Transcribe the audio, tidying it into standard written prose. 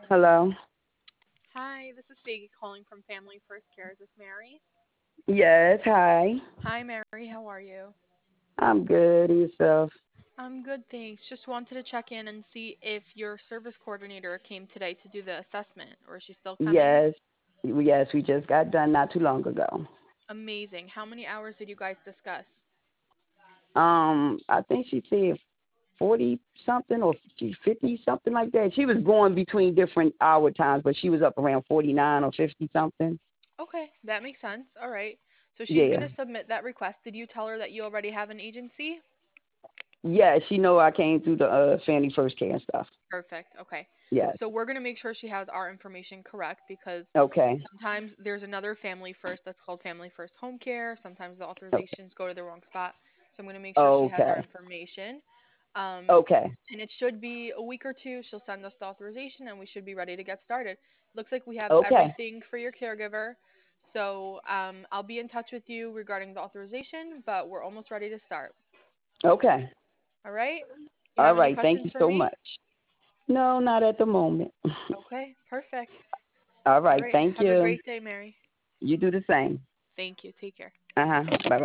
Hello. Hi, this is Faggy calling from Family First Care. Is this Mary? Yes. Hi. Hi, Mary. How are you? I'm good. Yourself? I'm good, thanks. Just wanted to check in and see if your service coordinator came today to do the assessment, or is she still coming? Yes. Yes. We just got done not too long ago. Amazing. How many hours did you guys discuss? I think she said 40 something or 50 something like that. She was going between different hour times, but she was up around 49 or 50 something. Okay, that makes sense. All right. So she's going Yeah. to submit that request. Did you tell her that you already have an agency? Yeah. She know I came through the Family First Care and stuff. Perfect. Okay. Yes. So we're going to make sure she has our information correct because Okay. sometimes there's another Family First that's called Family First Home Care. Sometimes the Okay. authorizations go to the wrong spot. So I'm going to make sure she has our Okay. information. Um, Okay. and it should be a week or two. She'll send us the authorization and we should be ready to get started. Looks like we have Okay. everything for your caregiver. So I'll be in touch with you regarding the authorization, but we're almost ready to start. Okay. All right? You All have any right. Thank questions you for so me? much. No, not at the moment. Okay, perfect. All All right. right. Thank Have a you. great day, Mary. You do the same. Thank you. Take care. Uh huh. Bye bye.